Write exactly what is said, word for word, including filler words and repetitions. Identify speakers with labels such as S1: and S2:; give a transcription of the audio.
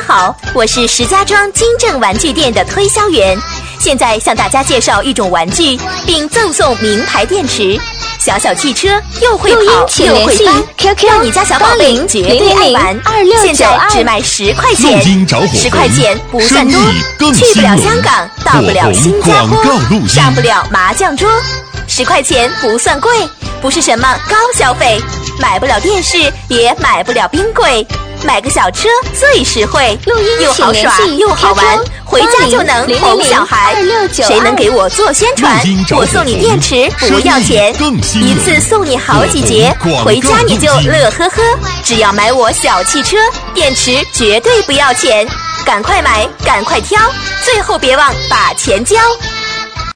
S1: 好，我是石家庄金正玩具店的推销员，现在向大家介绍一种玩具，并赠送名牌电池。小小汽车又会跑又会翻，让你家小宝贝绝对爱玩。现在只卖十块钱，十块钱不算多，去不了香港，到不了新加坡，上不了麻将桌，十块钱不算贵，不是什么高消费，买不了电视也买不了冰柜。买个小车最实惠，又好耍又好玩，回家就能哄小孩。谁能给我做宣传，我送你电池不要钱，一次送你好几节，回家你就乐呵呵。只要买我小汽车，电池绝对不要钱，赶快买赶快挑，最后别忘把钱交。